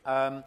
Um,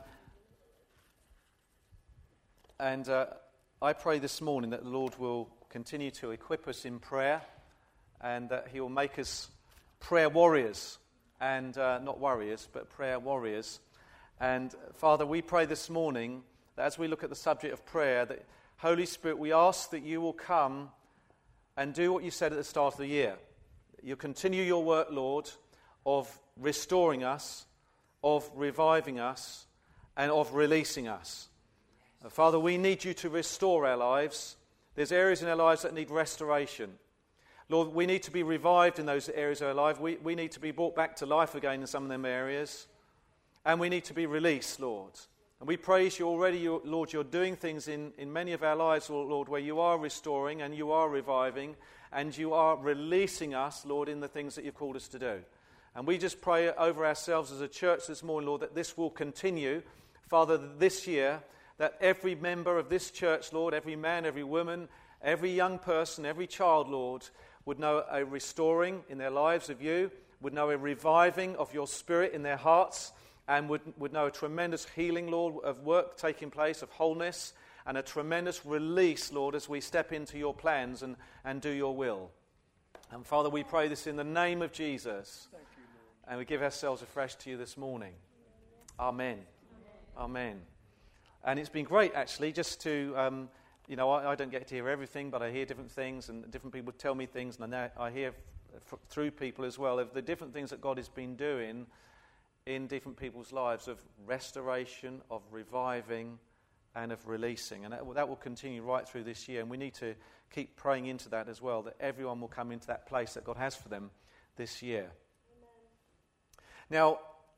and I pray this morning that the Lord will continue to equip us in prayer and that he will make us prayer warriors and not warriors, but prayer warriors. And Father, we pray this morning that as we look at the subject of prayer, that Holy Spirit, we ask that you will come and do what you said at the start of the year. You'll continue your work, Lord, of restoring us, of reviving us, and of releasing us. Father, we need you to restore our lives. There's areas in our lives that need restoration. Lord, we need to be revived in those areas of our life. We need to be brought back to life again in some of them areas. And we need to be released, Lord. And we praise you already, Lord, you're doing things in many of our lives, Lord, where you are restoring and you are reviving and you are releasing us, Lord, in the things that you've called us to do. And we just pray over ourselves as a church this morning, Lord, that this will continue, Father, this year, that every member of this church, Lord, every man, every woman, every young person, every child, Lord, would know a restoring in their lives of you, would know a reviving of your spirit in their hearts, and would know a tremendous healing, Lord, of work taking place, of wholeness, and a tremendous release, Lord, as we step into your plans and do your will. And Father, we pray this in the name of Jesus. Thank you, Lord. And we give ourselves afresh to you this morning. Amen. Amen. And it's been great, actually, just to, I don't get to hear everything, but I hear different things, and different people tell me things, and I hear through people as well of the different things that God has been doing in different people's lives of restoration, of reviving, and of releasing. And that will continue right through this year. And we need to keep praying into that as well, that everyone will come into that place that God has for them this year. Amen. Now,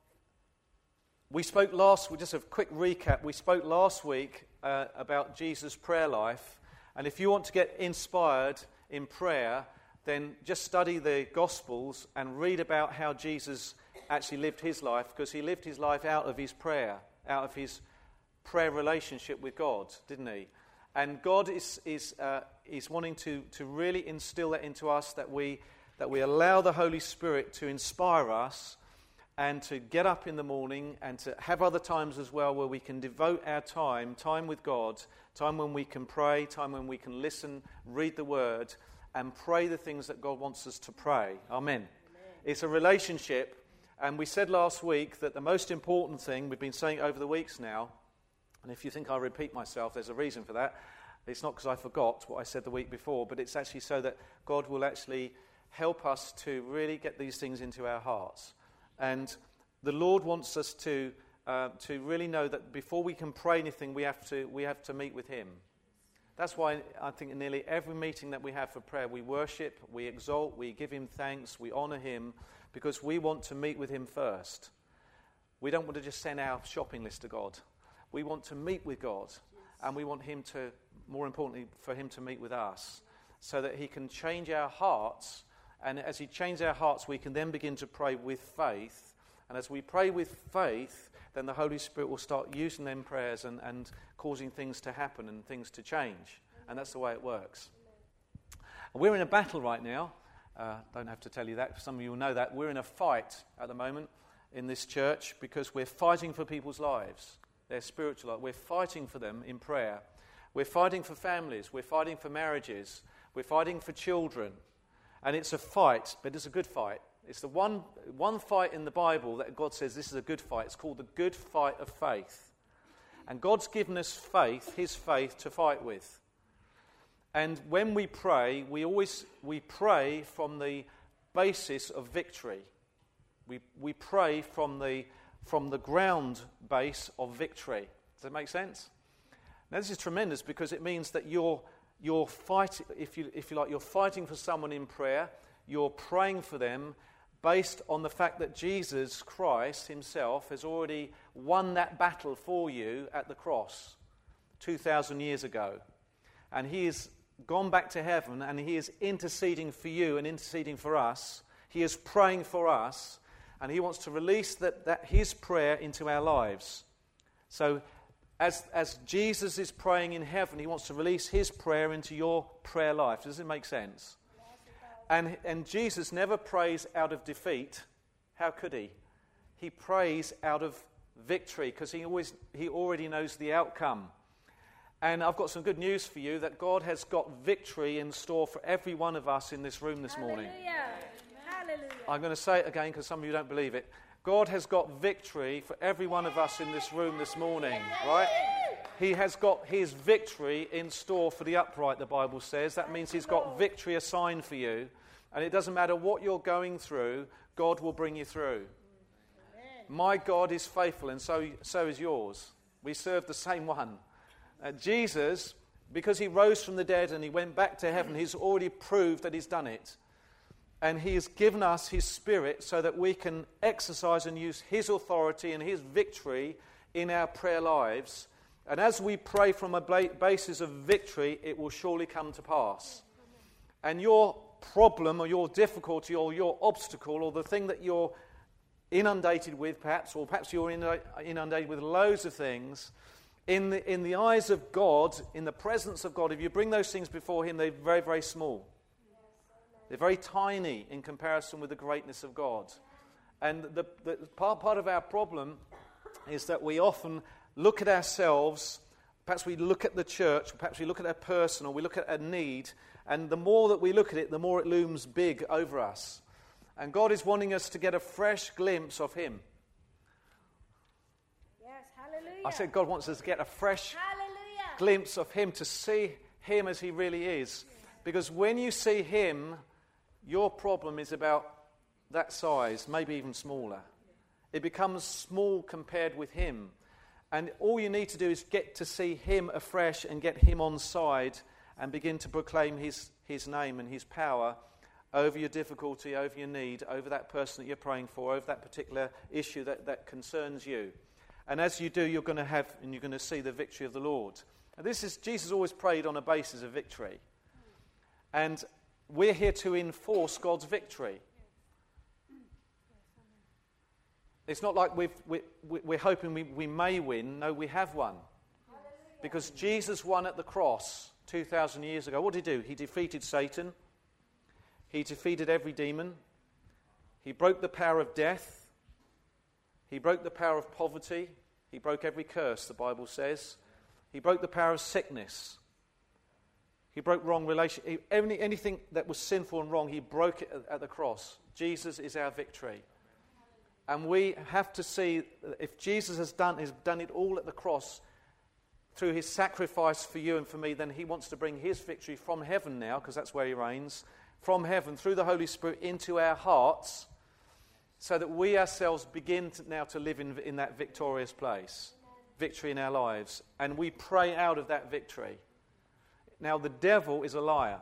just a quick recap, we spoke last week about Jesus' prayer life. And if you want to get inspired in prayer, then just study the Gospels and read about how Jesus actually lived his life, because he lived his life out of his prayer relationship with God, didn't he? And God is wanting to really instill that into us, that we allow the Holy Spirit to inspire us and to get up in the morning and to have other times as well where we can devote our time with God, time when we can pray, time when we can listen, read the Word, and pray the things that God wants us to pray. Amen. It's a relationship. And we said last week that the most important thing, we've been saying over the weeks now, and if you think I repeat myself, there's a reason for that. It's not because I forgot what I said the week before, but it's actually so that God will actually help us to really get these things into our hearts. And the Lord wants us to really know that before we can pray anything, we have to meet with him. That's why I think in nearly every meeting that we have for prayer, we worship, we exalt, we give him thanks, we honour him, because we want to meet with him first. We don't want to just send our shopping list to God. We want to meet with God, and we want him to, more importantly, for him to meet with us, so that he can change our hearts, and as he changes our hearts, we can then begin to pray with faith, and as we pray with faith, then the Holy Spirit will start using them prayers and causing things to happen and things to change, and that's the way it works. We're in a battle right now. Don't have to tell you that. Some of you will know that. We're in a fight at the moment in this church because we're fighting for people's lives, their spiritual life. We're fighting for them in prayer. We're fighting for families. We're fighting for marriages. We're fighting for children. And it's a fight, but it's a good fight. It's the one fight in the Bible that God says this is a good fight. It's called the good fight of faith. And God's given us faith, his faith, to fight with. And when we pray, we pray from the basis of victory. We pray from the ground base of victory. Does that make sense? Now this is tremendous because it means that you're fighting, if you like, you're fighting for someone in prayer. You're praying for them based on the fact that Jesus Christ himself has already won that battle for you at the cross 2,000 years ago, and he is gone back to heaven, and he is interceding for you and interceding for us. He is praying for us, and he wants to release that his prayer into our lives. So as Jesus is praying in heaven, he wants to release his prayer into your prayer life. Does it make sense? And Jesus never prays out of defeat. How could he? He prays out of victory because he already knows the outcome. And I've got some good news for you that God has got victory in store for every one of us in this room this morning. Hallelujah. I'm going to say it again because some of you don't believe it. God has got victory for every one of us in this room this morning, right? He has got his victory in store for the upright, the Bible says. That means he's got victory assigned for you. And it doesn't matter what you're going through, God will bring you through. My God is faithful, and so is yours. We serve the same one. Jesus, because he rose from the dead and he went back to heaven, he's already proved that he's done it. And he has given us his Spirit so that we can exercise and use his authority and his victory in our prayer lives. And as we pray from a basis of victory, it will surely come to pass. And your problem or your difficulty or your obstacle or the thing that you're inundated with perhaps, or perhaps you're inundated with loads of things, in the eyes of God, in the presence of God, if you bring those things before him, they're very, very small. They're very tiny in comparison with the greatness of God. And the part of our problem is that we often look at ourselves, perhaps we look at the church, perhaps we look at a person, or we look at a need, and the more that we look at it, the more it looms big over us. And God is wanting us to get a fresh glimpse of him. Yes, hallelujah. I said God wants us to get a fresh glimpse of him, to see him as he really is. Because when you see him, your problem is about that size, maybe even smaller. It becomes small compared with him. And all you need to do is get to see him afresh and get him on side and begin to proclaim his name and his power over your difficulty, over your need, over that person that you're praying for, over that particular issue that concerns you. And as you do, you're going to see the victory of the Lord. And Jesus always prayed on a basis of victory. And we're here to enforce God's victory. It's not like we're hoping we may win. No, we have won. Because Jesus won at the cross 2,000 years ago. What did he do? He defeated Satan. He defeated every demon. He broke the power of death. He broke the power of poverty. He broke every curse, the Bible says. He broke the power of sickness. He broke wrong relations. Anything that was sinful and wrong, he broke it at the cross. Jesus is our victory. And we have to see, if Jesus has done it all at the cross, through his sacrifice for you and for me, then he wants to bring his victory from heaven now, because that's where he reigns, from heaven, through the Holy Spirit, into our hearts, so that we ourselves begin now to live in that victorious place, victory in our lives. And we pray out of that victory. Now, the devil is a liar.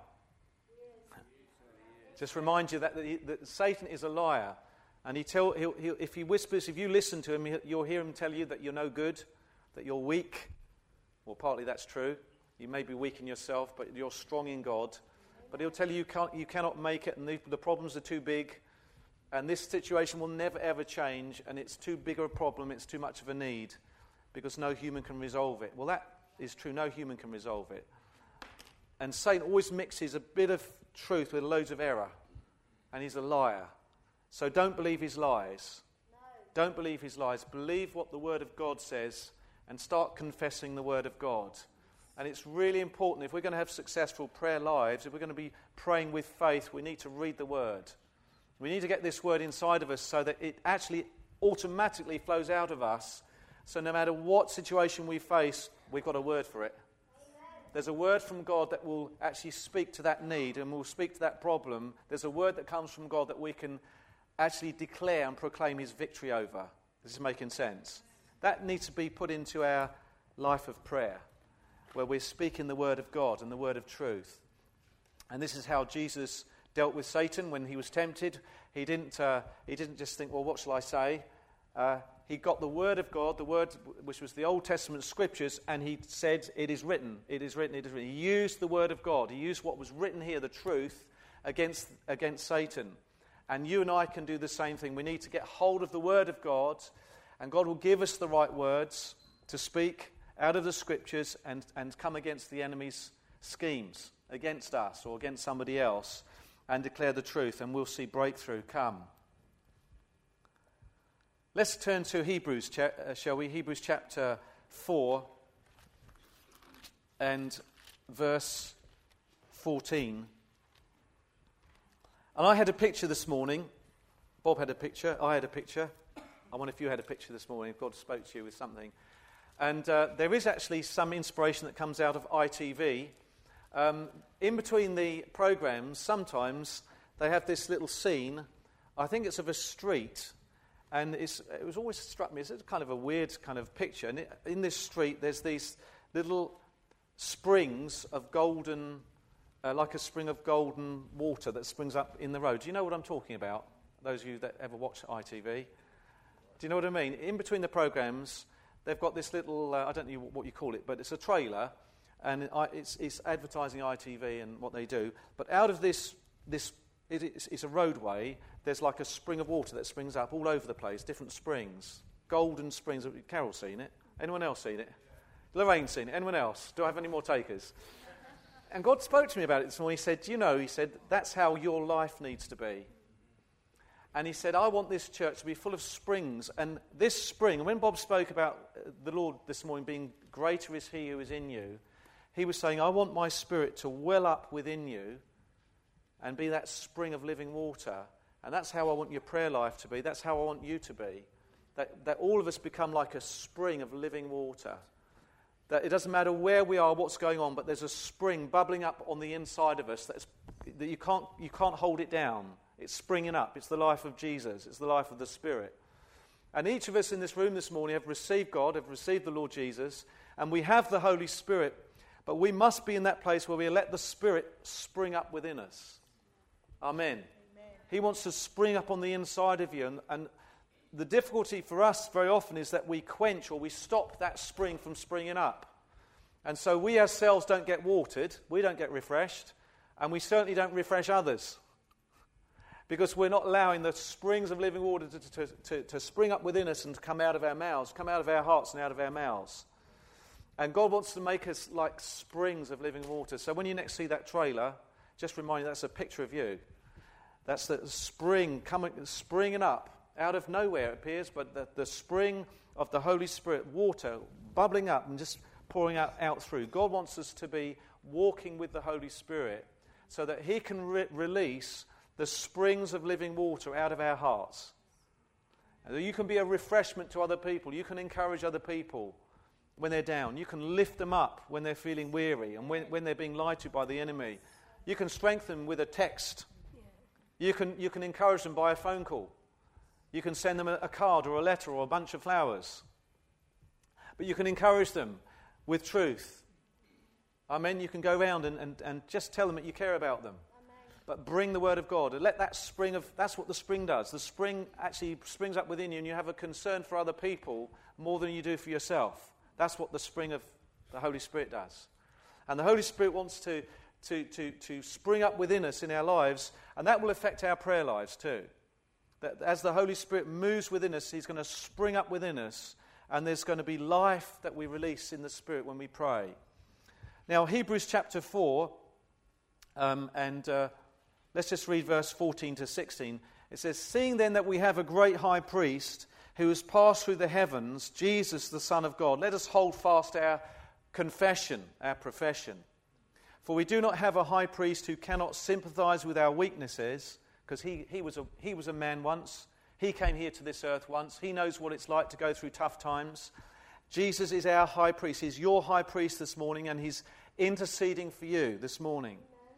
Just remind you that Satan is a liar. And if he whispers, if you listen to him, you'll hear him tell you that you're no good, that you're weak. Well, partly that's true. You may be weak in yourself, but you're strong in God. But he'll tell you you cannot make it, and the problems are too big, and this situation will never ever change, and it's too big a problem, it's too much of a need, because no human can resolve it. Well, that is true. No human can resolve it. And Satan always mixes a bit of truth with loads of error, and he's a liar. So don't believe his lies. No. Don't believe his lies. Believe what the Word of God says and start confessing the Word of God. And it's really important, if we're going to have successful prayer lives, if we're going to be praying with faith, we need to read the Word. We need to get this Word inside of us so that it actually automatically flows out of us. So no matter what situation we face, we've got a word for it. There's a word from God that will actually speak to that need and will speak to that problem. There's a word that comes from God that we can actually declare and proclaim his victory over. This is making sense. That needs to be put into our life of prayer, where we're speaking the word of God and the word of truth. And this is how Jesus dealt with Satan when he was tempted. He didn't just think, well, what shall I say? He got the word of God, the word which was the Old Testament scriptures, and he said, it is written, it is written, it is written. He used the word of God. He used what was written here, the truth, against Satan. And you and I can do the same thing. We need to get hold of the word of God, and God will give us the right words to speak out of the scriptures and come against the enemy's schemes against us or against somebody else and declare the truth, and we'll see breakthrough come. Let's turn to Hebrews, shall we? Hebrews chapter 4 and verse 14. And I had a picture this morning. Bob had a picture. I had a picture. I wonder if you had a picture this morning, if God spoke to you with something. And there is actually some inspiration that comes out of ITV. In between the programmes, sometimes they have this little scene. I think it's of a street. And it was always struck me as kind of a weird kind of picture. And in this street, there's these little springs of golden, like a spring of golden water that springs up in the road. Do you know what I'm talking about? Those of you that ever watch ITV. Do you know what I mean? In between the programmes, they've got this little, I don't know what you call it, but it's a trailer. And it's advertising ITV and what they do. But out of this it's a roadway. There's like a spring of water that springs up all over the place, different springs, golden springs. Carol's seen it. Anyone else seen it? Lorraine's seen it. Anyone else? Do I have any more takers? And God spoke to me about it this morning. He said, he said, that's how your life needs to be. And he said, I want this church to be full of springs. And this spring, and when Bob spoke about the Lord this morning being greater is he who is in you, he was saying, I want my spirit to well up within you and be that spring of living water. And that's how I want your prayer life to be. That's how I want you to be. That all of us become like a spring of living water. That it doesn't matter where we are, what's going on, but there's a spring bubbling up on the inside of us that you can't hold it down. It's springing up. It's the life of Jesus. It's the life of the Spirit. And each of us in this room this morning have received God, have received the Lord Jesus, and we have the Holy Spirit, but we must be in that place where we let the Spirit spring up within us. Amen. He wants to spring up on the inside of you. And the difficulty for us very often is that we quench or we stop that spring from springing up. And so we ourselves don't get watered, we don't get refreshed, and we certainly don't refresh others. Because we're not allowing the springs of living water to spring up within us and to come out of our mouths, come out of our hearts and out of our mouths. And God wants to make us like springs of living water. So when you next see that trailer, just remind you that's a picture of you. That's the spring springing up out of nowhere, it appears, but the spring of the Holy Spirit, water bubbling up and just pouring out through. God wants us to be walking with the Holy Spirit so that he can release the springs of living water out of our hearts. And you can be a refreshment to other people. You can encourage other people when they're down. You can lift them up when they're feeling weary and when they're being lied to by the enemy. You can strengthen them with a text. You can encourage them by a phone call. You can send them a card or a letter or a bunch of flowers. But you can encourage them with truth. Amen. You can go around and just tell them that you care about them. Amen. But bring the word of God. And let that that's what the spring does. The spring actually springs up within you and you have a concern for other people more than you do for yourself. That's what the spring of the Holy Spirit does. And the Holy Spirit wants to spring up within us in our lives, and that will affect our prayer lives too. That as the Holy Spirit moves within us, he's going to spring up within us, and there's going to be life that we release in the Spirit when we pray. Now, Hebrews chapter 4, let's just read verse 14 to 16. It says, seeing then that we have a great high priest who has passed through the heavens, Jesus the Son of God, let us hold fast our confession, our profession. For we do not have a high priest who cannot sympathize with our weaknesses, because he was a man once. He came here to this earth once. He knows what it's like to go through tough times. Jesus is our high priest. He's your high priest this morning, and he's interceding for you this morning.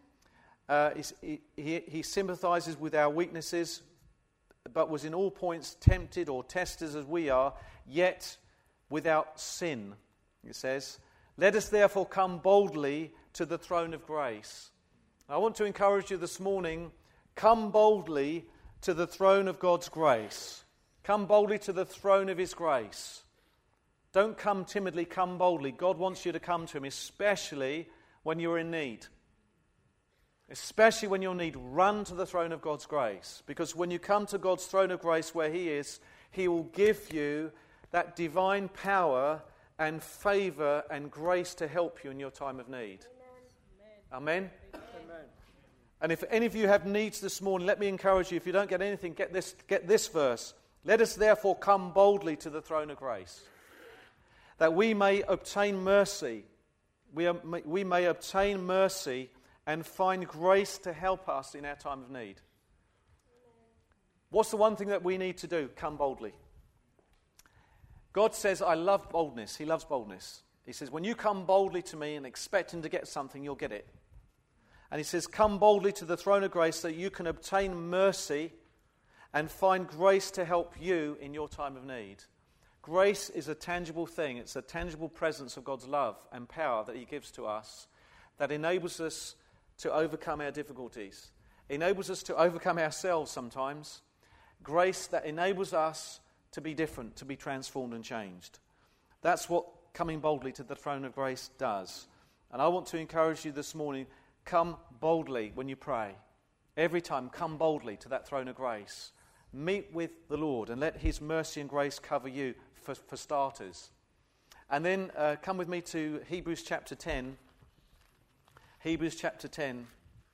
He sympathizes with our weaknesses, but was in all points tempted or tested as we are, yet without sin, it says. Let us therefore come boldly to the throne of grace. I want to encourage you this morning, come boldly to the throne of God's grace. Come boldly to the throne of his grace. Don't come timidly, come boldly. God wants you to come to him, especially when you're in need. Especially when you're in need, run to the throne of God's grace. Because when you come to God's throne of grace where he is, he will give you that divine power and favour and grace to help you in your time of need. Amen? Amen. And if any of you have needs this morning, let me encourage you, if you don't get anything, get this verse. Let us therefore come boldly to the throne of grace, that we may obtain mercy. We may obtain mercy and find grace to help us in our time of need. What's the one thing that we need to do? Come boldly. God says, I love boldness. He loves boldness. He says, when you come boldly to me and expecting to get something, you'll get it. And he says, come boldly to the throne of grace so that you can obtain mercy and find grace to help you in your time of need. Grace is a tangible thing. It's a tangible presence of God's love and power that he gives to us that enables us to overcome our difficulties. Enables us to overcome ourselves sometimes. Grace that enables us to be different, to be transformed and changed. That's what coming boldly to the throne of grace does. And I want to encourage you this morning, come boldly when you pray. Every time, come boldly to that throne of grace. Meet with the Lord and let his mercy and grace cover you for starters. And then come with me to Hebrews chapter 10. Hebrews chapter 10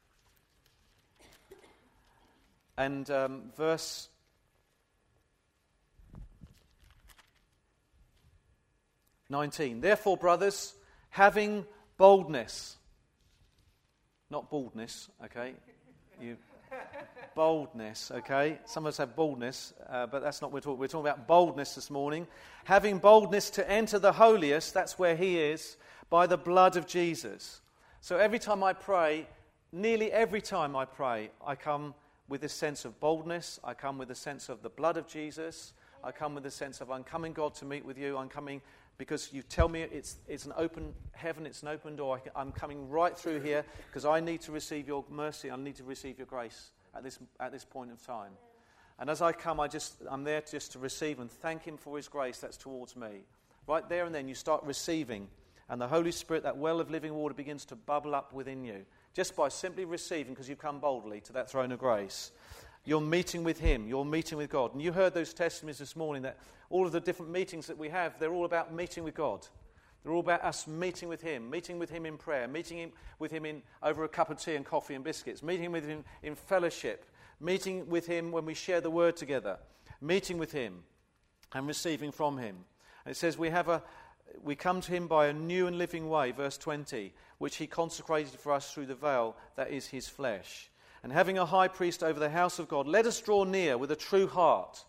and verse 19. Therefore, brothers, having boldness, not baldness, okay? Boldness, okay? Some of us have baldness, but that's not what we're talking. We're talking about boldness this morning. Having boldness to enter the holiest, that's where he is, by the blood of Jesus. So every time I pray, nearly every time I pray, I come with this sense of boldness. I come with a sense of the blood of Jesus. I come with a sense of I'm coming, God, to meet with you. I'm coming because you tell me it's an open heaven, it's an open door. I'm coming right through here because I need to receive your mercy. I need to receive your grace at this point of time. And as I come, I'm there just to receive and thank him for his grace that's towards me. Right there and then you start receiving, and the Holy Spirit, that well of living water, begins to bubble up within you. Just by simply receiving, because you've come boldly to that throne of grace. You're meeting with him. You're meeting with God. And you heard those testimonies this morning that all of the different meetings that we have, they're all about meeting with God. They're all about us meeting with him in prayer, meeting with him over a cup of tea and coffee and biscuits, meeting with him in fellowship, meeting with him when we share the word together, meeting with him and receiving from him. And it says we come to him by a new and living way, verse 20, which he consecrated for us through the veil that is his flesh. And having a high priest over the house of God, let us draw near with a true heart,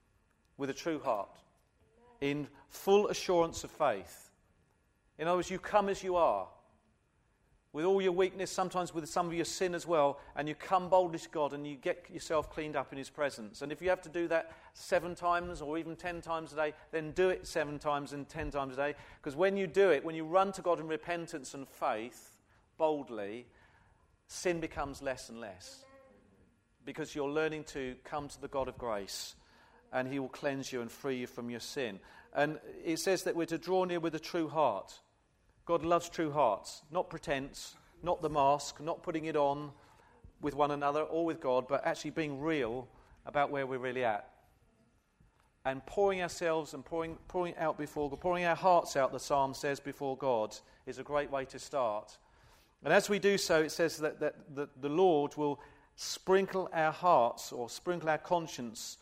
in full assurance of faith. In other words, you come as you are, with all your weakness, sometimes with some of your sin as well, and you come boldly to God and you get yourself cleaned up in his presence. And if you have to do that 7 times or even 10 times a day, then do it 7 times and 10 times a day. Because when you do it, when you run to God in repentance and faith boldly, sin becomes less and less. Because you're learning to come to the God of grace, and he will cleanse you and free you from your sin. And it says that we're to draw near with a true heart. God loves true hearts, not pretense, not the mask, not putting it on with one another or with God, but actually being real about where we're really at. And pouring ourselves and pouring out before God, pouring our hearts out, the psalm says, before God, is a great way to start. And as we do so, it says that the Lord will sprinkle our hearts, or sprinkle our consciences,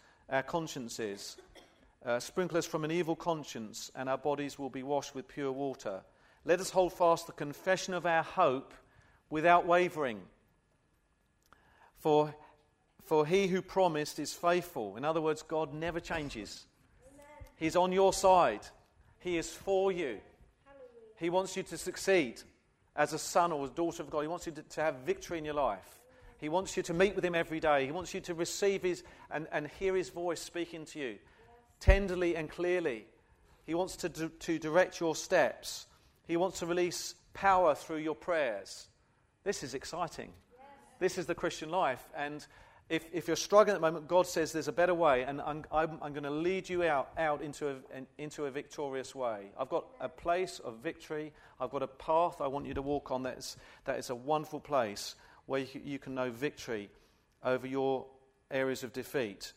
sprinkle us from an evil conscience, and our bodies will be washed with pure water. Let us hold fast the confession of our hope without wavering. For he who promised is faithful. In other words, God never changes. Amen. He's on your side. He is for you. Hallelujah. He wants you to succeed as a son or a daughter of God. He wants you to have victory in your life. He wants you to meet with him every day. He wants you to receive his and hear his voice speaking to you tenderly and clearly. He wants to direct your steps. He wants to release power through your prayers. This is exciting. Yes. This is the Christian life. And if you're struggling at the moment, God says there's a better way, and I'm going to lead you out into a victorious way. I've got a place of victory. I've got a path I want you to walk on that is a wonderful place where you can know victory over your areas of defeat.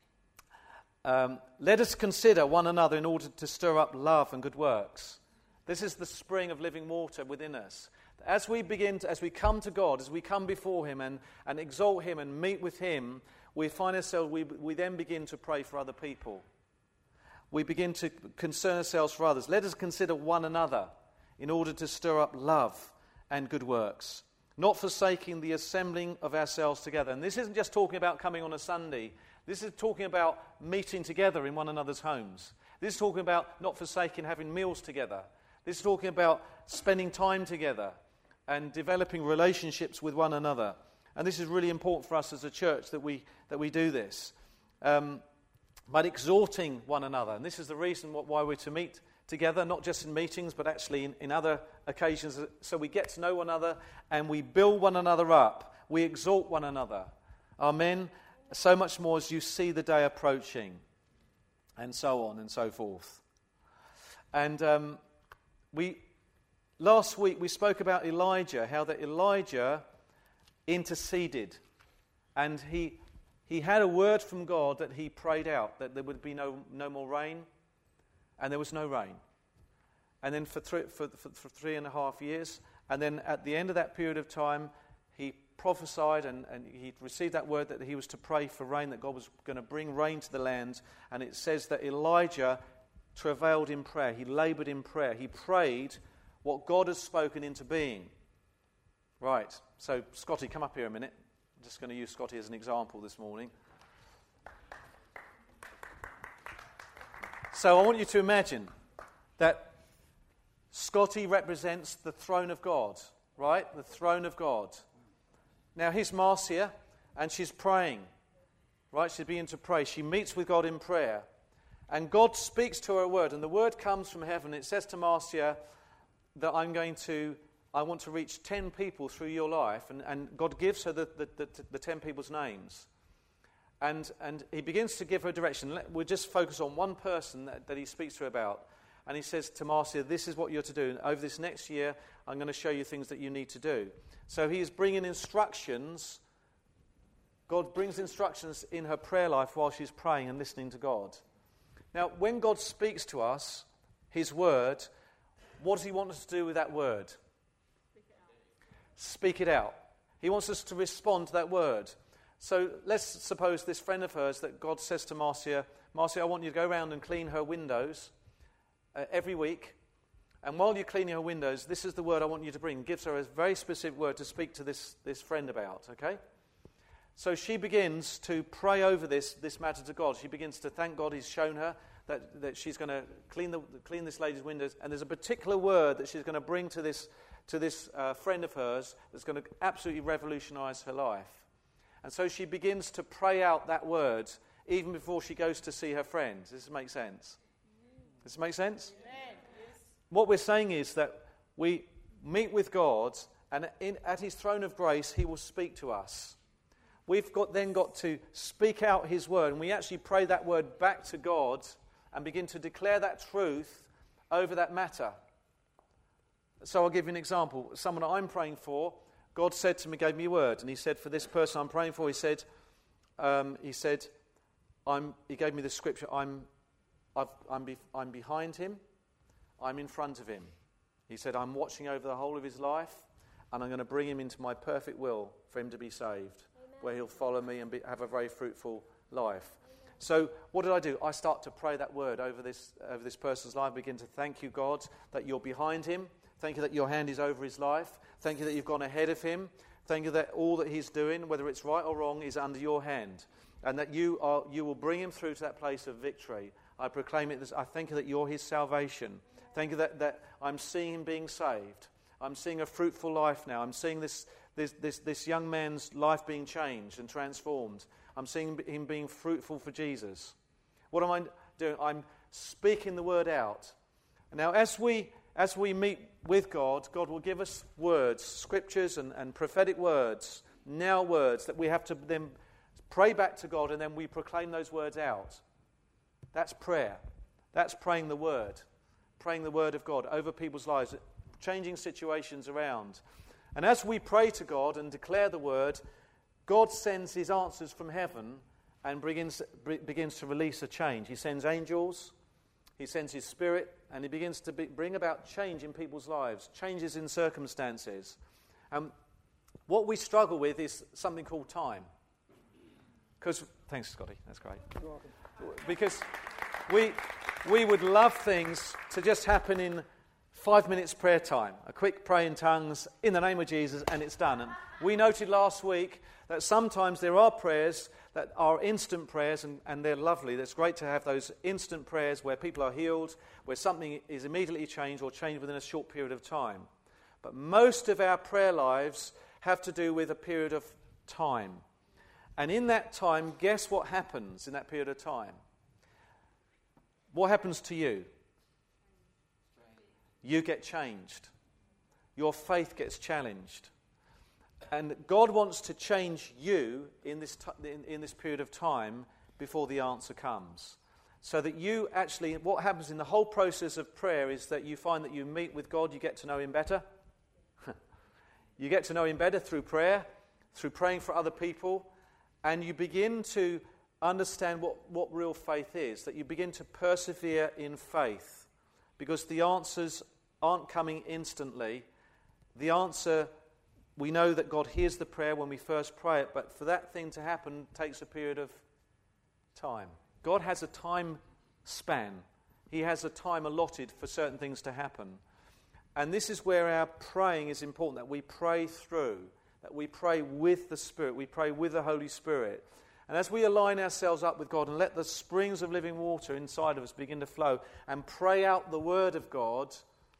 Let us consider one another in order to stir up love and good works. This is the spring of living water within us. As we come to God, as we come before him and exalt him and meet with him, we find ourselves, we then begin to pray for other people. We begin to concern ourselves for others. Let us consider one another in order to stir up love and good works, not forsaking the assembling of ourselves together. And this isn't just talking about coming on a Sunday. This is talking about meeting together in one another's homes. This is talking about not forsaking having meals together. This is talking about spending time together and developing relationships with one another. And this is really important for us as a church that we do this. But exhorting one another. And this is the reason why we're to meet together, not just in meetings, but actually in other occasions, so we get to know one another and we build one another up. We exhort one another. Amen. So much more as you see the day approaching, and so on and so forth. And last week we spoke about Elijah, how that Elijah interceded, and he had a word from God that he prayed out, that there would be no more rain, and there was no rain. And then for 3.5 years, and then at the end of that period of time, he prophesied and he received that word that he was to pray for rain, that God was going to bring rain to the land. And it says that Elijah travailed in prayer. He labored in prayer. He prayed what God has spoken into being. Right, so Scotty, come up here a minute. I'm just going to use Scotty as an example this morning. So I want you to imagine that Scotty represents the throne of God, right? The throne of God. Now here's Marcia, and she's praying, right? She's beginning to pray. She meets with God in prayer, and God speaks to her a word, and the word comes from heaven. It says to Marcia that I want to reach 10 people through your life, and God gives her the 10 people's names. And he begins to give her direction. We'll just focus on one person that he speaks to her about. And he says to Marcia, this is what you're to do. And over this next year, I'm going to show you things that you need to do. So he is bringing instructions. God brings instructions in her prayer life while she's praying and listening to God. Now, when God speaks to us, his word, what does he want us to do with that word? Speak it out. He wants us to respond to that word. So let's suppose this friend of hers that God says to Marcia, I want you to go around and clean her windows every week. And while you're cleaning her windows, this is the word I want you to bring. Gives her a very specific word to speak to this friend about, okay? So she begins to pray over this matter to God. She begins to thank God he's shown her that she's going to clean this lady's windows. And there's a particular word that she's going to bring to this friend of hers that's going to absolutely revolutionize her life. And so she begins to pray out that word even before she goes to see her friends. Does this make sense? Does this make sense? Yes. What we're saying is that we meet with God, and at his throne of grace, he will speak to us. We've then got to speak out his word, and we actually pray that word back to God and begin to declare that truth over that matter. So I'll give you an example. Someone I'm praying for, God said to me, gave me a word, and he said, for this person I'm praying for, he gave me the scripture, I'm behind him, I'm in front of him. He said, I'm watching over the whole of his life, and I'm going to bring him into my perfect will for him to be saved, Amen. Where he'll follow me and have a very fruitful life. Amen. So what did I do? I start to pray that word over this person's life, begin to thank you, God, that you're behind him. Thank you that your hand is over his life. Thank you that you've gone ahead of him. Thank you that all that he's doing, whether it's right or wrong, is under your hand. And that you will bring him through to that place of victory. I proclaim it. I thank you that you're his salvation. Thank you that I'm seeing him being saved. I'm seeing a fruitful life now. I'm seeing this young man's life being changed and transformed. I'm seeing him being fruitful for Jesus. What am I doing? I'm speaking the word out. Now, as we meet with God, God will give us words, scriptures and prophetic words, now words that we have to then pray back to God, and then we proclaim those words out. That's prayer. That's praying the word of God over people's lives, changing situations around. And as we pray to God and declare the word, God sends his answers from heaven and begins to release a change. He sends angels. He sends his spirit, and he begins to bring about change in people's lives, changes in circumstances. What we struggle with is something called time. Because thanks, Scotty. That's great. Because we would love things to just happen in 5 minutes prayer time. A quick pray in tongues in the name of Jesus, and it's done. And we noted last week that sometimes there are prayers that are instant prayers, and they're lovely. It's great to have those instant prayers where people are healed, where something is immediately changed or changed within a short period of time. But most of our prayer lives have to do with a period of time. And in that time, guess what happens in that period of time? What happens to you? You get changed. Your faith gets challenged. And God wants to change you in this period of time before the answer comes. So that you actually, what happens in the whole process of prayer is that you find that you meet with God, you get to know Him better. You get to know Him better through prayer, through praying for other people, and you begin to understand what real faith is, that you begin to persevere in faith, because the answers aren't coming instantly. The answer, we know that God hears the prayer when we first pray it, but for that thing to happen takes a period of time. God has a time span. He has a time allotted for certain things to happen. And this is where our praying is important, that we pray through, that we pray with the Spirit, we pray with the Holy Spirit. And as we align ourselves up with God and let the springs of living water inside of us begin to flow and pray out the Word of God,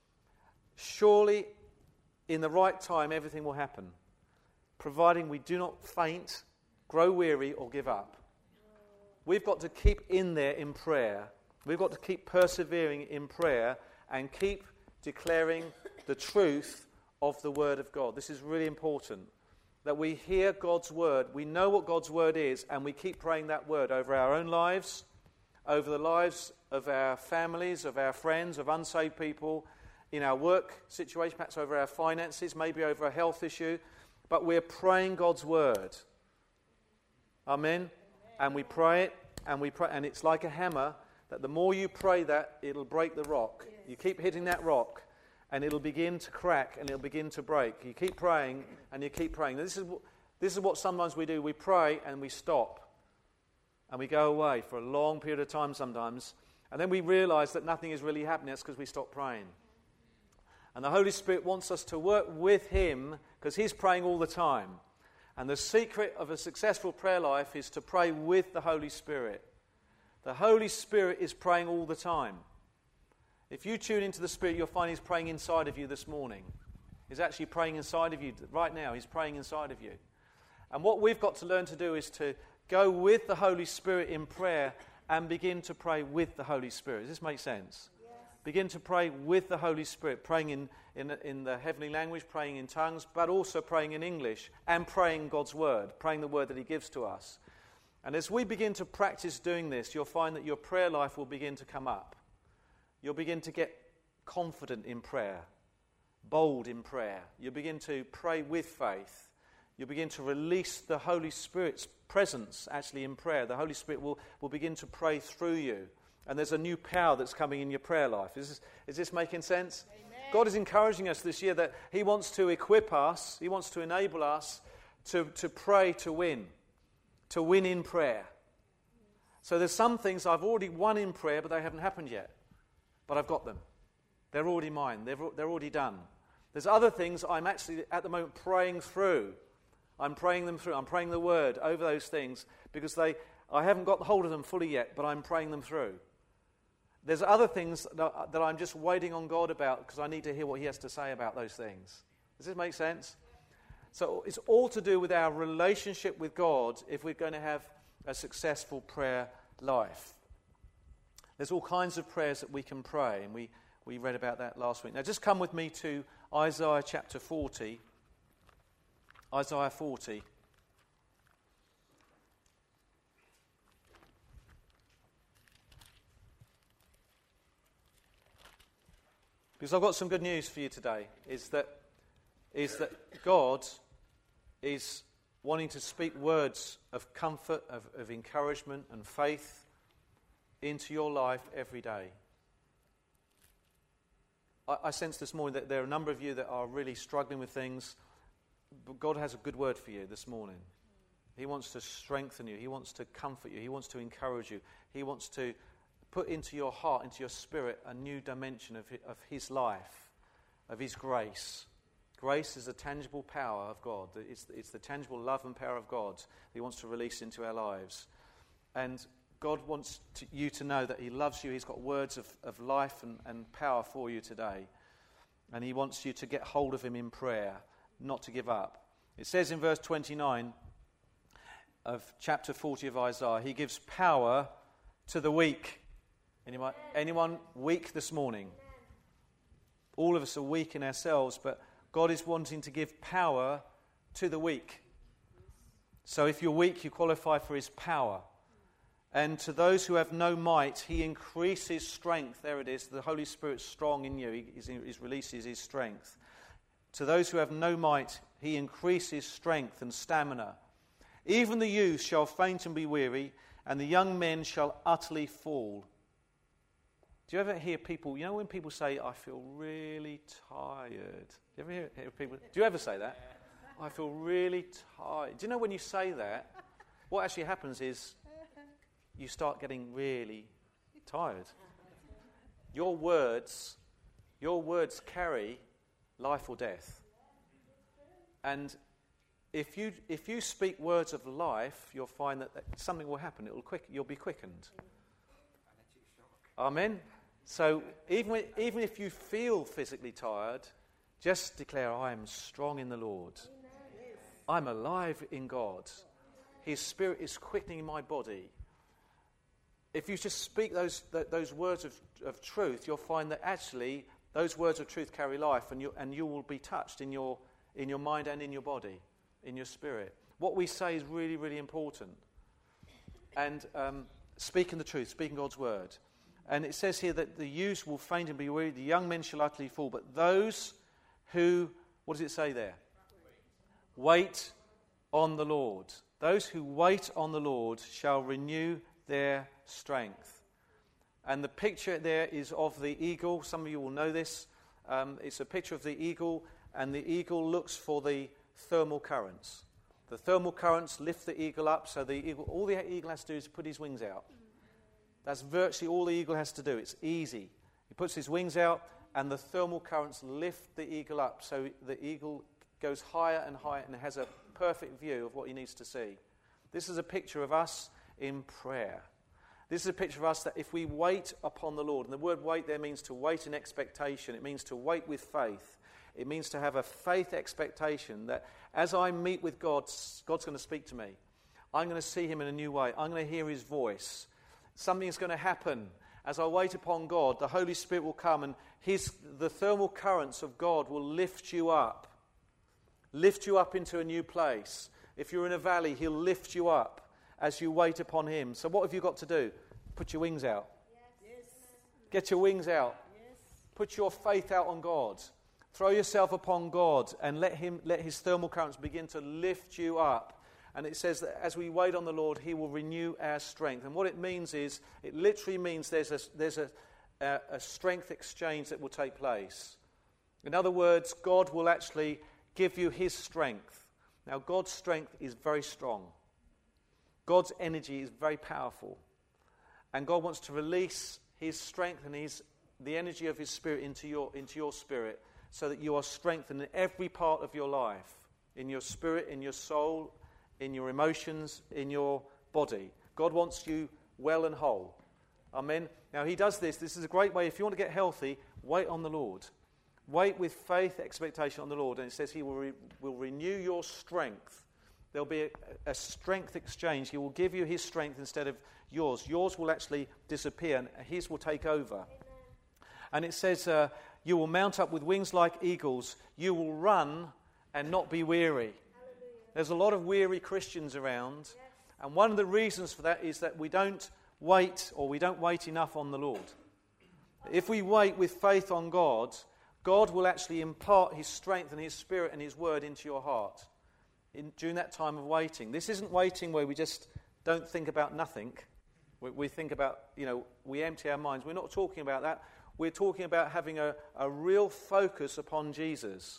surely in the right time everything will happen, providing we do not faint, grow weary, or give up. We've got to keep in there in prayer. We've got to keep persevering in prayer and keep declaring the truth of the Word of God. This is really important, that we hear God's Word, we know what God's Word is, and we keep praying that Word over our own lives, over the lives of our families, of our friends, of unsaved people, in our work situation, perhaps over our finances, maybe over a health issue, but we're praying God's Word. Amen? And we pray it, and we pray, and it's like a hammer, that the more you pray that, it'll break the rock. Yes. You keep hitting that rock, and it'll begin to crack, and it'll begin to break. You keep praying, and you keep praying. Now, this is what sometimes we do. We pray, and we stop. And we go away for a long period of time sometimes. And then we realize that nothing is really happening. That's because we stop praying. And the Holy Spirit wants us to work with Him, because He's praying all the time. And the secret of a successful prayer life is to pray with the Holy Spirit. The Holy Spirit is praying all the time. If you tune into the Spirit, you'll find He's praying inside of you this morning. He's actually praying inside of you right now. He's praying inside of you. And what we've got to learn to do is to go with the Holy Spirit in prayer and begin to pray with the Holy Spirit. Does this make sense? Yes. Begin to pray with the Holy Spirit, praying in the heavenly language, praying in tongues, but also praying in English and praying God's Word, praying the Word that He gives to us. And as we begin to practice doing this, you'll find that your prayer life will begin to come up. You'll begin to get confident in prayer, bold in prayer. You'll begin to pray with faith. You'll begin to release the Holy Spirit's presence actually in prayer. The Holy Spirit will begin to pray through you. And there's a new power that's coming in your prayer life. Is this making sense? Amen. God is encouraging us this year that He wants to equip us, He wants to enable us to pray to win in prayer. So there's some things I've already won in prayer, but they haven't happened yet. But I've got them. They're already mine. They're already done. There's other things I'm actually at the moment praying through. I'm praying them through. I'm praying the Word over those things because I haven't got hold of them fully yet, but I'm praying them through. There's other things that I'm just waiting on God about because I need to hear what He has to say about those things. Does this make sense? So it's all to do with our relationship with God if we're going to have a successful prayer life. There's all kinds of prayers that we can pray, and we read about that last week. Now just come with me to Isaiah chapter 40. Isaiah 40. Because I've got some good news for you today, is that God is wanting to speak words of comfort, of encouragement and faith into your life every day. I sense this morning that there are a number of you that are really struggling with things, but God has a good word for you this morning. He wants to strengthen you. He wants to comfort you. He wants to encourage you. He wants to put into your heart, into your spirit, a new dimension of his life, of his grace. Grace is a tangible power of God. It's the tangible love and power of God that he wants to release into our lives. And God wants you to know that he loves you. He's got words of life and power for you today. And he wants you to get hold of him in prayer, not to give up. It says in verse 29 of chapter 40 of Isaiah, he gives power to the weak. Anyone weak this morning? All of us are weak in ourselves, but God is wanting to give power to the weak. So if you're weak, you qualify for his power. And to those who have no might, he increases strength. There it is. The Holy Spirit's strong in you. He releases his strength. To those who have no might, he increases strength and stamina. Even the youth shall faint and be weary, and the young men shall utterly fall. Do you ever hear people, when people say, I feel really tired? Do you ever hear people, do you ever say that? I feel really tired. Do you know when you say that, what actually happens is you start getting really tired. Your words carry life or death. And if you speak words of life, you'll find that something will happen. You'll be quickened. Amen. So even if you feel physically tired, just declare, I am strong in the Lord. I'm alive in God. His Spirit is quickening my body. If you just speak those words of truth, you'll find that actually those words of truth carry life, and you will be touched in your mind and in your body, in your spirit. What we say is really, really important. And speaking the truth, speaking God's word. And it says here that the youths will faint and be weary, the young men shall utterly fall, but those who, what does it say there? Wait on the Lord. Those who wait on the Lord shall renew their strength. And the picture there is of the eagle. Some of you will know this. It's a picture of the eagle, and the eagle looks for the thermal currents. The thermal currents lift the eagle up, so all the eagle has to do is put his wings out. That's virtually all the eagle has to do. It's easy. He puts his wings out, and the thermal currents lift the eagle up, so the eagle goes higher and higher and has a perfect view of what he needs to see. This is a picture of us in prayer. This is a picture of us that if we wait upon the Lord, and the word wait there means to wait in expectation. It means to wait with faith. It means to have a faith expectation that as I meet with God, God's going to speak to me. I'm going to see him in a new way. I'm going to hear his voice. Something's going to happen. As I wait upon God, the Holy Spirit will come, and the thermal currents of God will lift you up into a new place. If you're in a valley, he'll lift you up as you wait upon him. So what have you got to do? Put your wings out. Yes. Get your wings out. Yes. Put your faith out on God. Throw yourself upon God and let his thermal currents begin to lift you up. And it says that as we wait on the Lord, he will renew our strength. And what it means is, it literally means there's a strength exchange that will take place. In other words, God will actually give you his strength. Now, God's strength is very strong. God's energy is very powerful. And God wants to release his strength and the energy of his Spirit into your spirit, so that you are strengthened in every part of your life, in your spirit, in your soul, in your emotions, in your body. God wants you well and whole. Amen. Now he does this. This is a great way. If you want to get healthy, wait on the Lord. Wait with faith, expectation on the Lord. And it says he will renew your strength. There'll be a strength exchange. He will give you his strength instead of yours. Yours will actually disappear, and his will take over. Amen. And it says, you will mount up with wings like eagles. You will run and not be weary. Hallelujah. There's a lot of weary Christians around. Yes. And one of the reasons for that is that we don't wait enough on the Lord. If we wait with faith on God, God will actually impart his strength and his Spirit and his word into your heart during that time of waiting. This isn't waiting where we just don't think about nothing. We think about, we empty our minds. We're not talking about that. We're talking about having a real focus upon Jesus,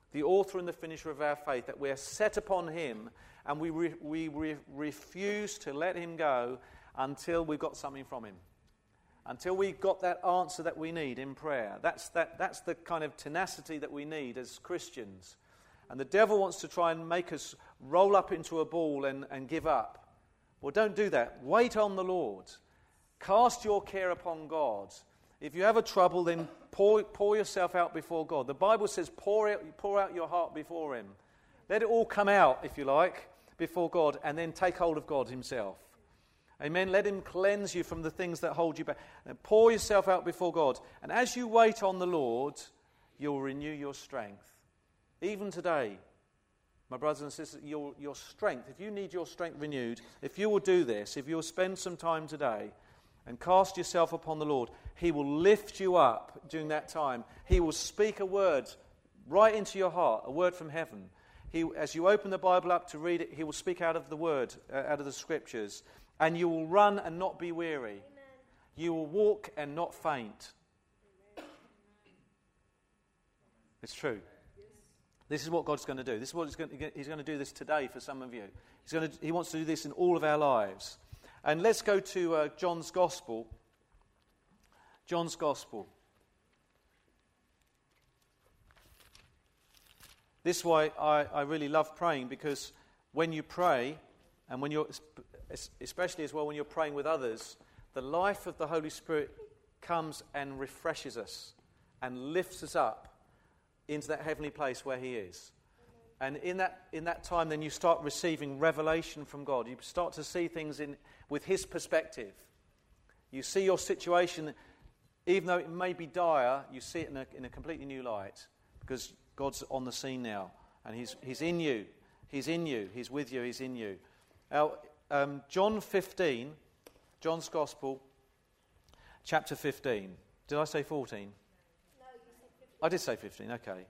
the author and the finisher of our faith, that we are set upon him, and we refuse to let him go until we've got something from him. Until we've got that answer that we need in prayer. That's the kind of tenacity that we need as Christians. And the devil wants to try and make us roll up into a ball and give up. Well, don't do that. Wait on the Lord. Cast your care upon God. If you have a trouble, then pour yourself out before God. The Bible says pour out your heart before him. Let it all come out, if you like, before God, and then take hold of God himself. Amen. Let him cleanse you from the things that hold you back. And pour yourself out before God. And as you wait on the Lord, you'll renew your strength. Even today, my brothers and sisters, your strength, if you need your strength renewed, if you will do this, if you will spend some time today and cast yourself upon the Lord, he will lift you up during that time. He will speak a word right into your heart, a word from heaven. As you open the Bible up to read it, he will speak out of the word, out of the scriptures. And you will run and not be weary. Amen. You will walk and not faint. Amen. It's true. Yes. This is what God's going to do. This is what he's going to do this today for some of you. He wants to do this in all of our lives. And let's go to John's Gospel. John's Gospel. This is why I really love praying, because when you pray, and when you're, especially as well when you're praying with others, the life of the Holy Spirit comes and refreshes us and lifts us up into that heavenly place where he is. And in that time, then you start receiving revelation from God. You start to see things with his perspective. You see your situation, even though it may be dire, you see it in a completely new light, because God's on the scene now, and he's in you. He's in you. He's with you. He's in you. Now, John 15, John's Gospel, chapter 15. Did I say 14? No, you said 15. I did say 15, okay.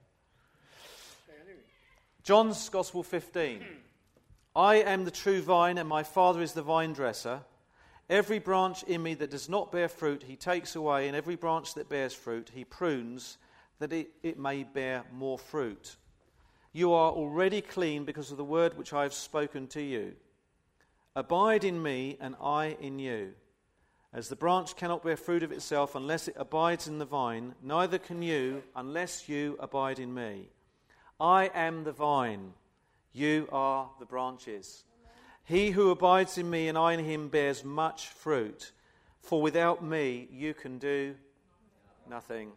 John's Gospel 15. I am the true vine, and my Father is the vine dresser. Every branch in me that does not bear fruit, he takes away, and every branch that bears fruit, he prunes, that it may bear more fruit. You are already clean because of the word which I have spoken to you. Abide in me, and I in you. As the branch cannot bear fruit of itself unless it abides in the vine, neither can you unless you abide in me. I am the vine, you are the branches. Amen. He who abides in me and I in him bears much fruit, for without me you can do nothing.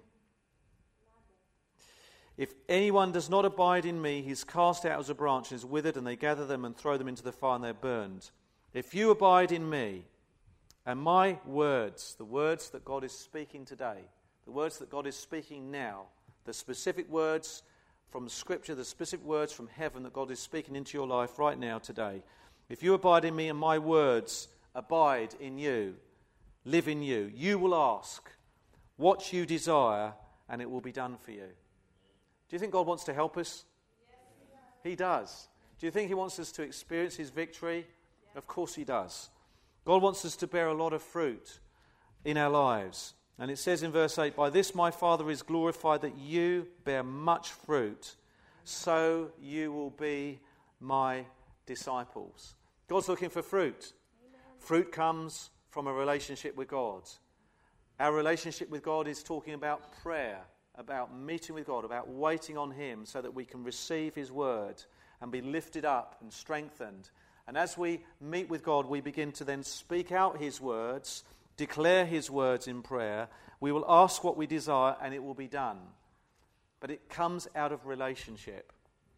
If anyone does not abide in me, he is cast out as a branch and is withered, and they gather them and throw them into the fire and they're burned. If you abide in me, and my words, the words that God is speaking today, the words that God is speaking now, the specific words from Scripture, the specific words from heaven that God is speaking into your life right now today. If you abide in me and my words abide in you, live in you, you will ask what you desire and it will be done for you. Do you think God wants to help us? Yes, he does. Do you think he wants us to experience his victory? Yes. Of course he does. God wants us to bear a lot of fruit in our lives. And it says in verse 8, by this my Father is glorified, that you bear much fruit, so you will be my disciples. God's looking for fruit. Amen. Fruit comes from a relationship with God. Our relationship with God is talking about prayer, about meeting with God, about waiting on him so that we can receive his word and be lifted up and strengthened. And as we meet with God, we begin to then speak out his words, declare his words in prayer. We will ask what we desire and it will be done. But it comes out of relationship.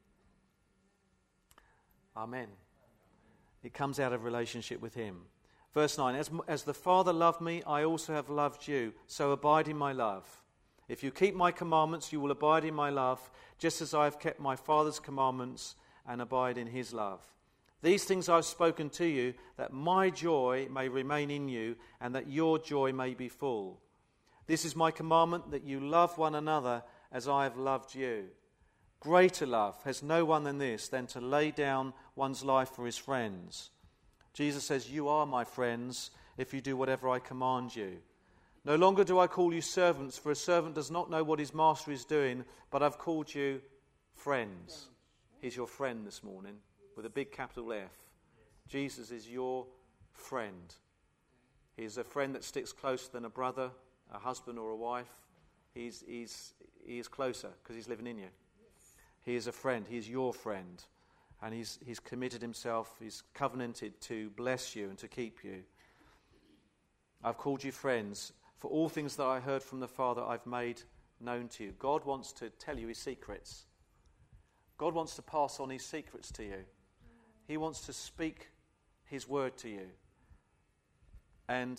Amen. It comes out of relationship with him. Verse 9, as the Father loved me, I also have loved you, so abide in my love. If you keep my commandments, you will abide in my love, just as I have kept my Father's commandments and abide in his love. These things I have spoken to you, that my joy may remain in you, and that your joy may be full. This is my commandment, that you love one another as I have loved you. Greater love has no one than this, than to lay down one's life for his friends. Jesus says, you are my friends if you do whatever I command you. No longer do I call you servants, for a servant does not know what his master is doing, but I've called you Friends. He's your friend this morning with a big capital F. Jesus is your friend. He's a friend that sticks closer than a brother, a husband or a wife. He is closer because he's living in you. He is a friend. He is your friend. And he's committed himself, he's covenanted to bless you and to keep you. I've called you friends. For all things that I heard from the Father I've made known to you. God wants to tell you his secrets. God wants to pass on his secrets to you. He wants to speak his word to you. And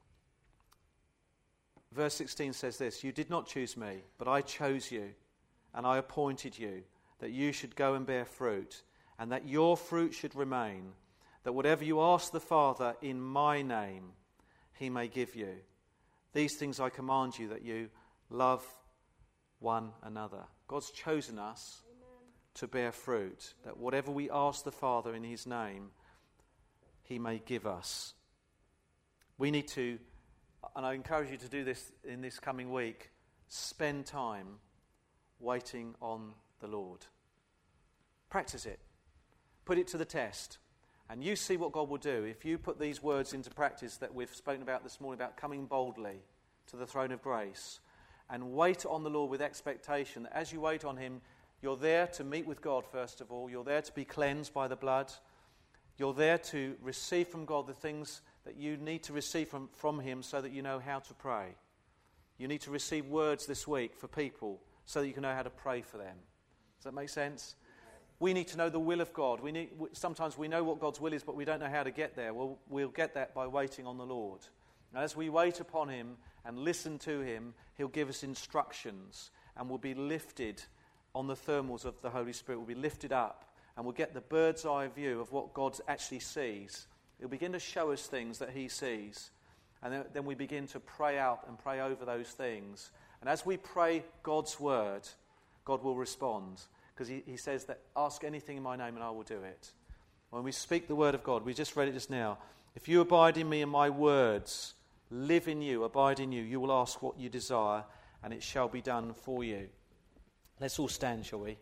verse 16 says this, you did not choose me, but I chose you, and I appointed you, that you should go and bear fruit, and that your fruit should remain, that whatever you ask the Father in my name, he may give you. These things I command you, that you love one another. God's chosen us to bear fruit, that whatever we ask the Father in his name, he may give us. We need to, and I encourage you to do this in this coming week, spend time waiting on the Lord. Practice it. Put it to the test. And you see what God will do if you put these words into practice that we've spoken about this morning, about coming boldly to the throne of grace, and wait on the Lord with expectation that as you wait on him, you're there to meet with God first of all. You're there to be cleansed by the blood. You're there to receive from God the things that you need to receive from him so that you know how to pray. You need to receive words this week for people so that you can know how to pray for them. Does that make sense? We need to know the will of God. Sometimes we know what God's will is, but we don't know how to get there. Well, we'll get that by waiting on the Lord. And as we wait upon him and listen to him, he'll give us instructions, and we'll be lifted on the thermals of the Holy Spirit. We'll be lifted up, and we'll get the bird's eye view of what God actually sees. He'll begin to show us things that he sees. And then we begin to pray out and pray over those things. And as we pray God's word, God will respond. Because he says that, ask anything in my name and I will do it. When we speak the word of God, we just read it just now. If you abide in me and my words live in you, abide in you, you will ask what you desire and it shall be done for you. Let's all stand, shall we?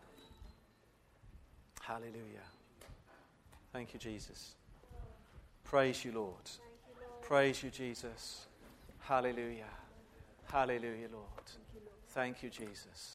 Hallelujah. Thank you, Jesus. Praise you, Lord. Praise you, Jesus. Hallelujah. Hallelujah, Lord. Thank you, Jesus.